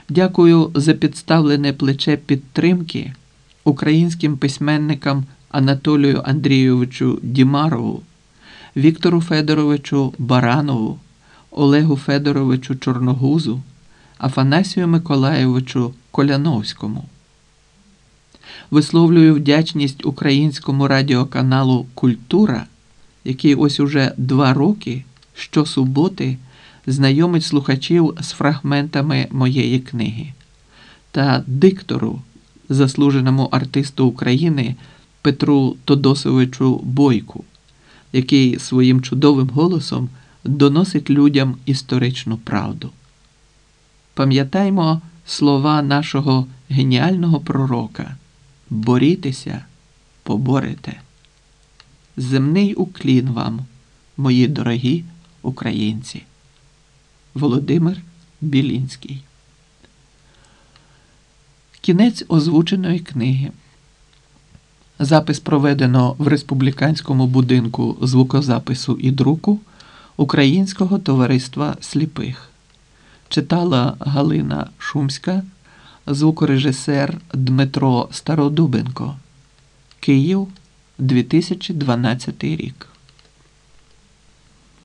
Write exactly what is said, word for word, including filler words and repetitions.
Дякую за підставлене плече підтримки українським письменникам Анатолію Андрійовичу Дімарову, Віктору Федоровичу Баранову, Олегу Федоровичу Чорногузу, Афанасію Миколайовичу Коляновському. Висловлюю вдячність українському радіоканалу «Культура», який ось уже два роки щосуботи знайомить слухачів з фрагментами моєї книги, та диктору, заслуженому артисту України Петру Тодосовичу Бойку, який своїм чудовим голосом доносить людям історичну правду. Пам'ятаймо слова нашого геніального пророка: «Борітеся, поборете». Земний уклін вам, мої дорогі українці. Володимир Білінський. Кінець озвученої книги. Запис проведено в Республіканському будинку звукозапису і друку Українського товариства сліпих. Читала Галина Шумська, звукорежисер Дмитро Стародубенко. Київ, дві тисячі дванадцятий рік.